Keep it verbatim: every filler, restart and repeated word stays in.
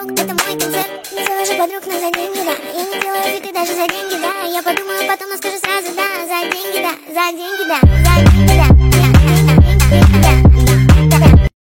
друг, это мой концерт. Не завожу подруг, но за деньги, да. И не делаю фиты даже за деньги, да. Я подумаю потом, но скажу сразу, да. За деньги, да, за деньги, да, за деньги, да, да, да, да, да.